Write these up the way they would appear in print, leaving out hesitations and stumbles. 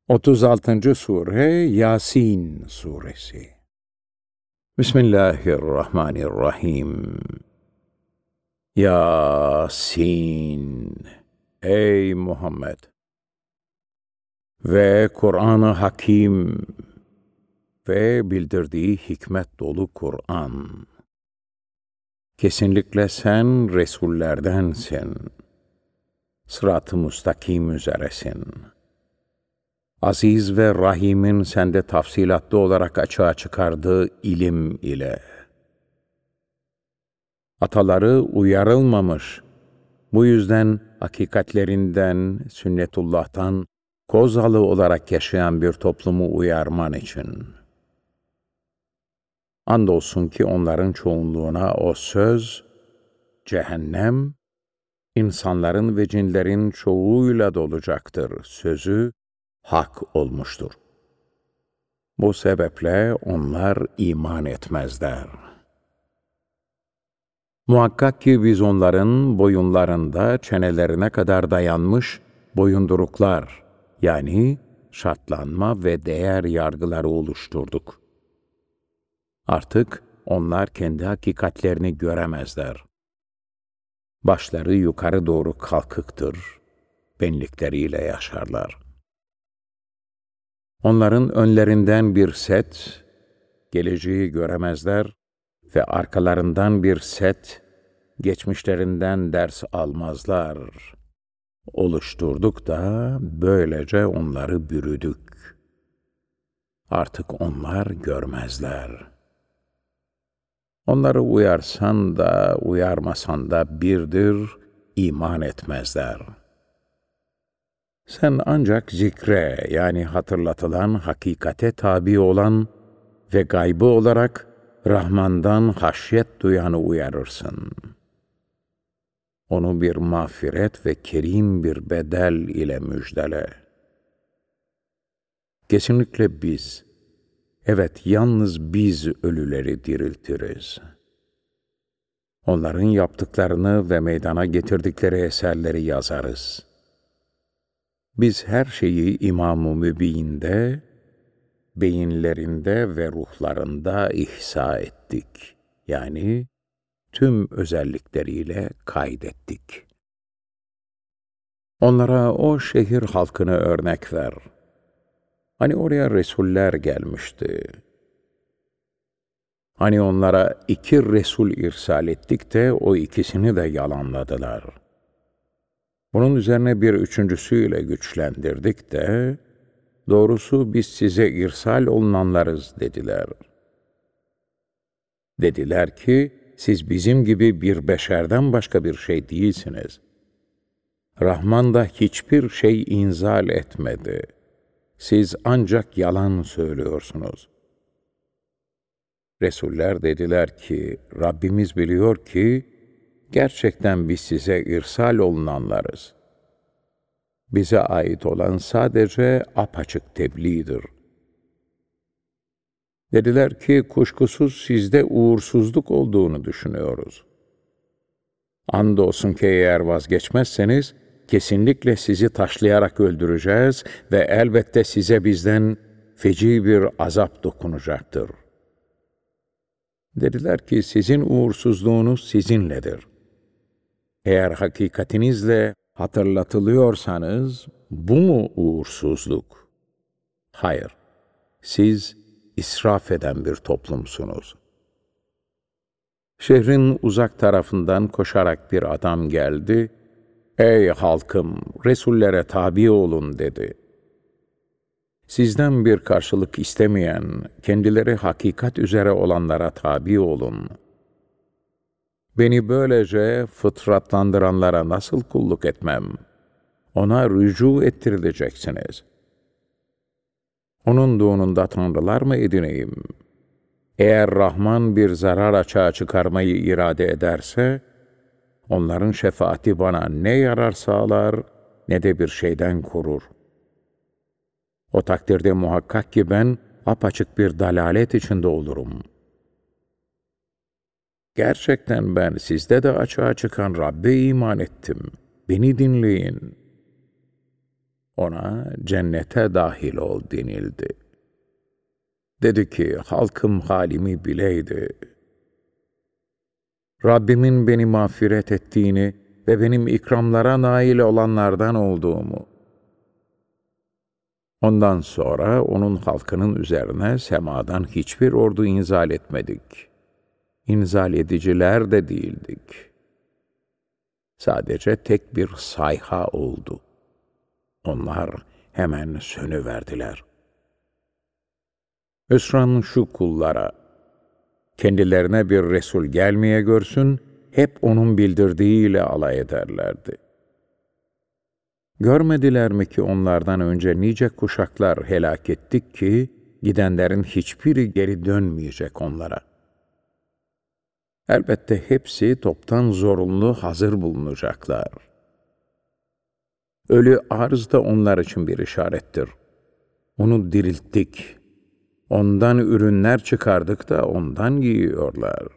36. Sure Yasin Suresi. Bismillahirrahmanirrahim. Yasin. Ey Muhammed! Ve Kur'an-ı Hakim ve bildirdiği hikmet dolu Kur'an. Kesinlikle sen Resullerdensin. Sırat-ı müstakim üzeresin. Aziz ve Rahim'in sende tafsilatlı olarak açığa çıkardığı ilim ile. Ataları uyarılmamış, bu yüzden hakikatlerinden, sünnetullah'tan kozalı olarak yaşayan bir toplumu uyarman için. Andolsun ki onların çoğunluğuna o söz, cehennem, insanların ve cinlerin çoğuyla dolacaktır sözü, hak olmuştur. Bu sebeple onlar iman etmezler. Muhakkak ki biz onların boyunlarında çenelerine kadar dayanmış boyunduruklar, yani şartlanma ve değer yargıları oluşturduk. Artık onlar kendi hakikatlerini göremezler. Başları yukarı doğru kalkıktır, benlikleriyle yaşarlar. Onların önlerinden bir set, geleceği göremezler ve arkalarından bir set, geçmişlerinden ders almazlar. Oluşturduk da böylece onları bürüdük. Artık onlar görmezler. Onları uyarsan da uyarmasan da birdir, iman etmezler. Sen ancak zikre, yani hatırlatılan, hakikate tabi olan ve gaybı olarak Rahman'dan haşyet duyanı uyarırsın. Onu bir mağfiret ve kerim bir bedel ile müjdele. Kesinlikle biz, evet yalnız biz ölüleri diriltiriz. Onların yaptıklarını ve meydana getirdikleri eserleri yazarız. Biz her şeyi İmam-ı Mübin'de, beyinlerinde ve ruhlarında ihsa ettik. Yani tüm özellikleriyle kaydettik. Onlara o şehir halkını örnek ver. Hani oraya Resuller gelmişti. Hani onlara 2 Resul irsal ettik de o ikisini de yalanladılar. Bunun üzerine bir üçüncüsüyle güçlendirdik de, doğrusu biz size irsal olunanlarız dediler. Dediler ki, siz bizim gibi bir beşerden başka bir şey değilsiniz. Rahman da hiçbir şey inzal etmedi. Siz ancak yalan söylüyorsunuz. Resuller dediler ki, Rabbimiz biliyor ki, gerçekten biz size irsal olunanlarız. Bize ait olan sadece apaçık tebliğdir. Dediler ki, kuşkusuz sizde uğursuzluk olduğunu düşünüyoruz. Andolsun ki eğer vazgeçmezseniz, kesinlikle sizi taşlayarak öldüreceğiz ve elbette size bizden feci bir azap dokunacaktır. Dediler ki, sizin uğursuzluğunuz sizinledir. Eğer hakikatinizle hatırlatılıyorsanız, bu mu uğursuzluk? Hayır, siz israf eden bir toplumsunuz. Şehrin uzak tarafından koşarak bir adam geldi, ''Ey halkım, Resullere tabi olun.'' dedi. Sizden bir karşılık istemeyen, kendileri hakikat üzere olanlara tabi olun. Beni böylece fıtratlandıranlara nasıl kulluk etmem? Ona rücu ettirileceksiniz. Onun doğununda tanrılar mı edineyim? Eğer Rahman bir zarar açığa çıkarmayı irade ederse, onların şefaati bana ne yarar sağlar, ne de bir şeyden korur. O takdirde muhakkak ki ben apaçık bir dalalet içinde olurum. Gerçekten ben sizde de açığa çıkan Rabbe iman ettim. Beni dinleyin. Ona cennete dahil ol denildi. Dedi ki, halkım halimi bileydi. Rabbimin beni mağfiret ettiğini ve benim ikramlara nail olanlardan olduğumu. Ondan sonra onun halkının üzerine semadan hiçbir ordu inzal etmedik. İnzal ediciler de değildik. Sadece tek bir sayha oldu. Onlar hemen sönüverdiler. Hüsran şu kullara, kendilerine bir Resul gelmeye görsün, hep onun bildirdiğiyle alay ederlerdi. Görmediler mi ki onlardan önce nice kuşaklar helak ettik ki, gidenlerin hiçbiri geri dönmeyecek onlara. Elbette hepsi toptan zorunlu hazır bulunacaklar. Ölü arz da onlar için bir işarettir. Onu dirilttik. Ondan ürünler çıkardık da ondan yiyorlar.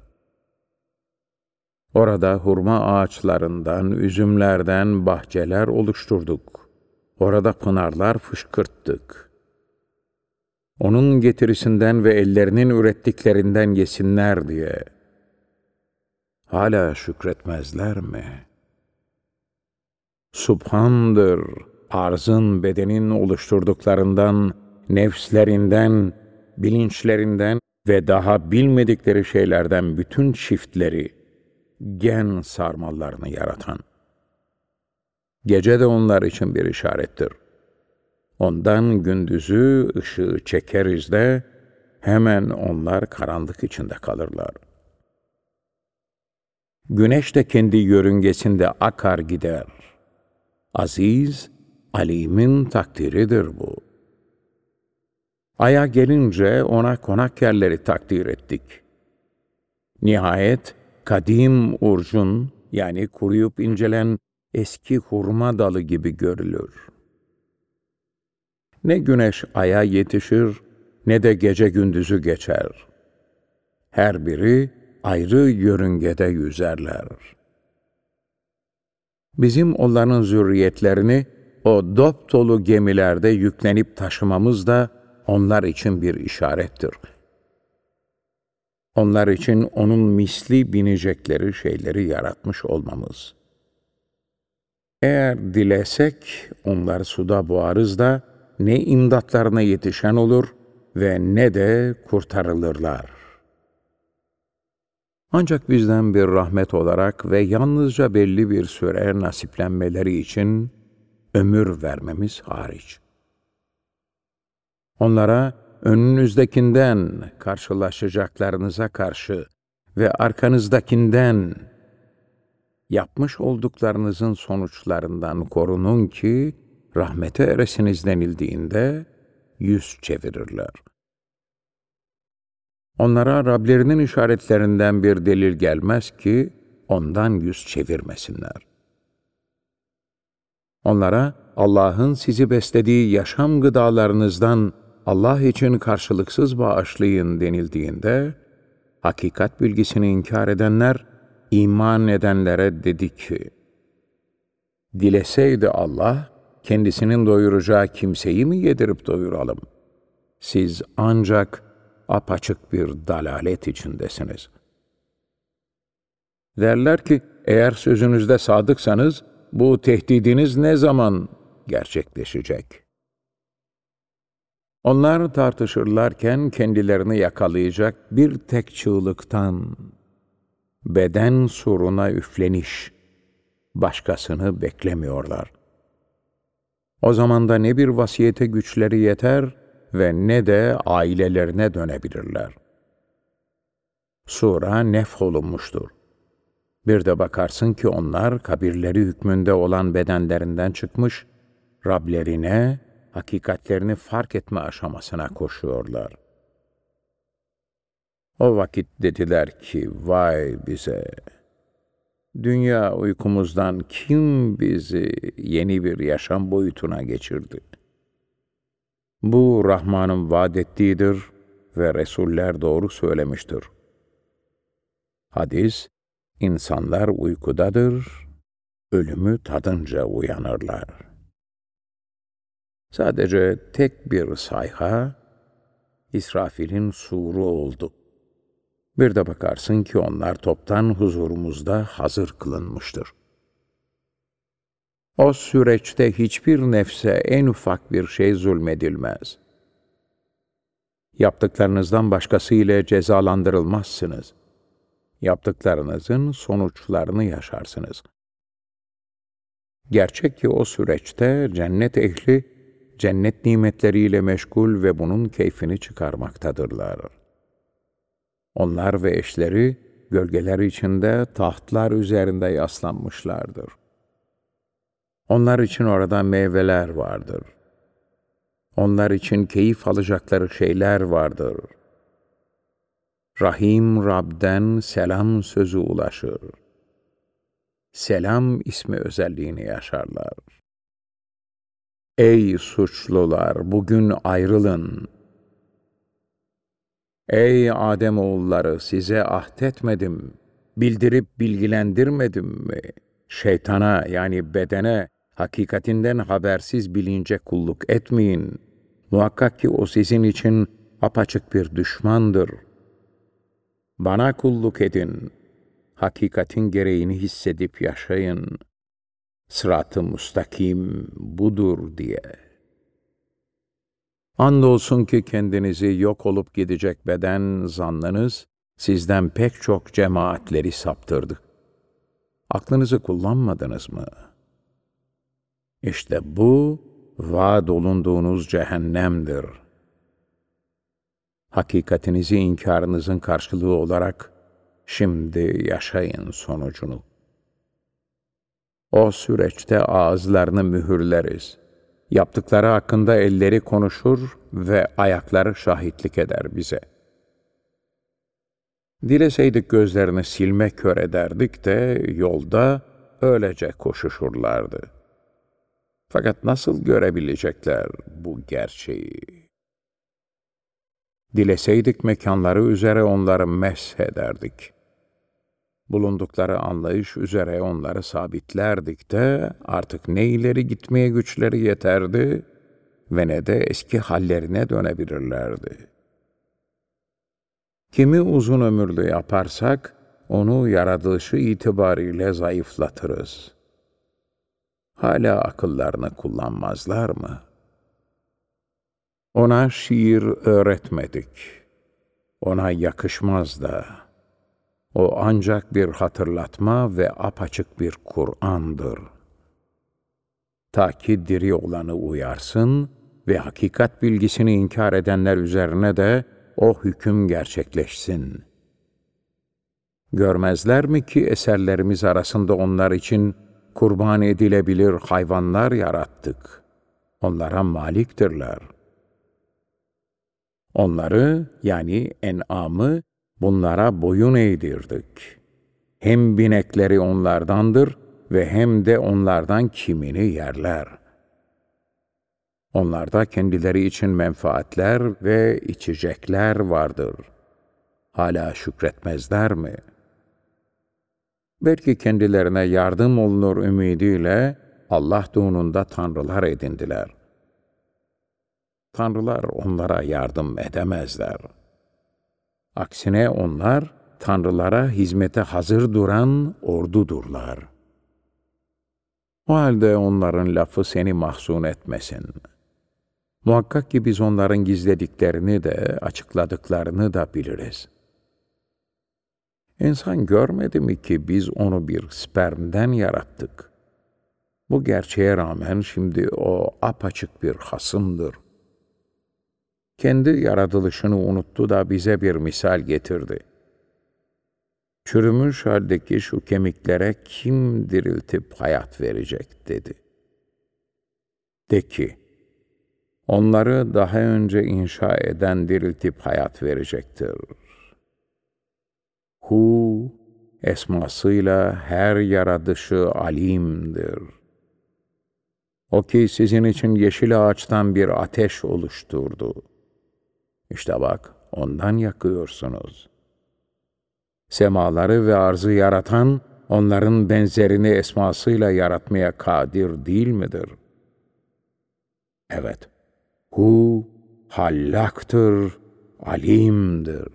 Orada hurma ağaçlarından, üzümlerden bahçeler oluşturduk. Orada pınarlar fışkırttık. Onun getirisinden ve ellerinin ürettiklerinden yesinler diye. Hala şükretmezler mi? Subhandır, arzın bedenin oluşturduklarından, nefslerinden, bilinçlerinden ve daha bilmedikleri şeylerden bütün çiftleri, gen sarmallarını yaratan. Gece de onlar için bir işarettir. Ondan gündüzü ışığı çekeriz de hemen onlar karanlık içinde kalırlar. Güneş de kendi yörüngesinde akar gider. Aziz, Alim'in takdiridir bu. Ay'a gelince ona konak yerleri takdir ettik. Nihayet kadim urcun, yani kuruyup incelen eski hurma dalı gibi görülür. Ne güneş Ay'a yetişir, ne de gece gündüzü geçer. Her biri ayrı yörüngede yüzerler. Bizim onların zürriyetlerini o dopdolu gemilerde yüklenip taşımamız da onlar için bir işarettir. Onlar için onun misli binecekleri şeyleri yaratmış olmamız. Eğer dilesek onlar suda boğarız da ne imdatlarına yetişen olur ve ne de kurtarılırlar. Ancak bizden bir rahmet olarak ve yalnızca belli bir süre nasiplenmeleri için ömür vermemiz hariç. Onlara önünüzdekinden karşılaşacaklarınıza karşı ve arkanızdakinden yapmış olduklarınızın sonuçlarından korunun ki rahmete eresiniz denildiğinde yüz çevirirler. Onlara Rablerinin işaretlerinden bir delil gelmez ki ondan yüz çevirmesinler. Onlara Allah'ın sizi beslediği yaşam gıdalarınızdan Allah için karşılıksız bağışlayın denildiğinde, hakikat bilgisini inkar edenler, iman edenlere dedi ki, dileseydi Allah, kendisinin doyuracağı kimseyi mi yedirip doyuralım? Siz ancak apaçık bir dalalet içindesiniz. Derler ki, eğer sözünüzde sadıksanız, bu tehdidiniz ne zaman gerçekleşecek? Onlar tartışırlarken kendilerini yakalayacak bir tek çığlıktan, beden suruna üfleniş, başkasını beklemiyorlar. O zaman da ne bir vasiyete güçleri yeter ve ne de ailelerine dönebilirler. Sura nefholunmuştur. Bir de bakarsın ki onlar kabirleri hükmünde olan bedenlerinden çıkmış, Rablerine, hakikatlerini fark etme aşamasına koşuyorlar. O vakit dediler ki, vay bize! Dünya uykumuzdan kim bizi yeni bir yaşam boyutuna geçirdi? Bu Rahman'ın vaad ettiğidir ve Resuller doğru söylemiştir. Hadis, insanlar uykudadır, ölümü tadınca uyanırlar. Sadece tek bir sayha, İsrafil'in suru oldu. Bir de bakarsın ki onlar toptan huzurumuzda hazır kılınmıştır. O süreçte hiçbir nefse en ufak bir şey zulmedilmez. Yaptıklarınızdan başkası ile cezalandırılmazsınız. Yaptıklarınızın sonuçlarını yaşarsınız. Gerçek ki o süreçte cennet ehli, cennet nimetleriyle meşgul ve bunun keyfini çıkarmaktadırlar. Onlar ve eşleri gölgeler içinde tahtlar üzerinde yaslanmışlardır. Onlar için orada meyveler vardır. Onlar için keyif alacakları şeyler vardır. Rahim Rab'den selam sözü ulaşır. Selam ismi özelliğini yaşarlar. Ey suçlular, bugün ayrılın. Ey Ademoğulları, size ahdetmedim, bildirip bilgilendirmedim mi? Şeytana yani bedene, hakikatinden habersiz bilince kulluk etmeyin. Muhakkak ki o sizin için apaçık bir düşmandır. Bana kulluk edin. Hakikatin gereğini hissedip yaşayın. Sırat-ı müstakim budur diye. Andolsun ki kendinizi yok olup gidecek beden zannınız, sizden pek çok cemaatleri saptırdı. Aklınızı kullanmadınız mı? İşte bu, vaad olunduğunuz cehennemdir. Hakikatinizi inkarınızın karşılığı olarak, şimdi yaşayın sonucunu. O süreçte ağızlarını mühürleriz. Yaptıkları hakkında elleri konuşur ve ayakları şahitlik eder bize. Dileseydik gözlerini silme kör ederdik de yolda öylece koşuşurlardı. Fakat nasıl görebilecekler bu gerçeği? Dileseydik mekanları üzere onları meshederdik. Bulundukları anlayış üzere onları sabitlerdik de artık ne ileri gitmeye güçleri yeterdi ve ne de eski hallerine dönebilirlerdi. Kimi uzun ömürlü yaparsak onu yaratılışı itibariyle zayıflatırız. Hala akıllarını kullanmazlar mı? Ona şiir öğretmedik. Ona yakışmaz da. O ancak bir hatırlatma ve apaçık bir Kur'an'dır. Ta ki diri olanı uyarsın ve hakikat bilgisini inkar edenler üzerine de o hüküm gerçekleşsin. Görmezler mi ki eserlerimiz arasında onlar için kurban edilebilir hayvanlar yarattık. Onlara maliktirler. Onları yani en'amı bunlara boyun eğdirdik. Hem binekleri onlardandır ve hem de onlardan kimini yerler. Onlarda kendileri için menfaatler ve içecekler vardır. Hala şükretmezler mi? Belki kendilerine yardım olunur ümidiyle Allah doğununda tanrılar edindiler. Tanrılar onlara yardım edemezler. Aksine onlar, tanrılara hizmete hazır duran ordudurlar. O halde onların lafı seni mahzun etmesin. Muhakkak ki biz onların gizlediklerini de, açıkladıklarını da biliriz. İnsan görmedi mi ki biz onu bir spermden yarattık? Bu gerçeğe rağmen şimdi o apaçık bir hasımdır. Kendi yaratılışını unuttu da bize bir misal getirdi. Çürümüş haldeki şu kemiklere kim diriltip hayat verecek dedi. De ki, onları daha önce inşa eden diriltip hayat verecektir. Hu, esmasıyla her yaratışı alimdir. O ki sizin için yeşil ağaçtan bir ateş oluşturdu. İşte bak, ondan yakıyorsunuz. Semaları ve arzı yaratan, onların benzerini esmasıyla yaratmaya kadir değil midir? Evet, hu hallaktır, alimdir.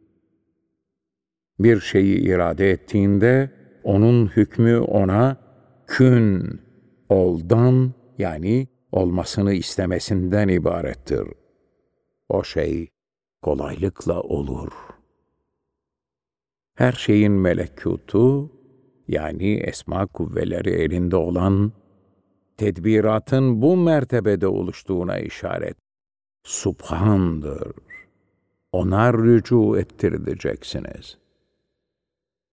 Bir şeyi irade ettiğinde onun hükmü ona kün, oldan yani olmasını istemesinden ibarettir. O şey kolaylıkla olur. Her şeyin melekutu yani esma kuvveleri elinde olan tedbiratın bu mertebede oluştuğuna işaret. Subhandır. Ona rücu ettirileceksiniz.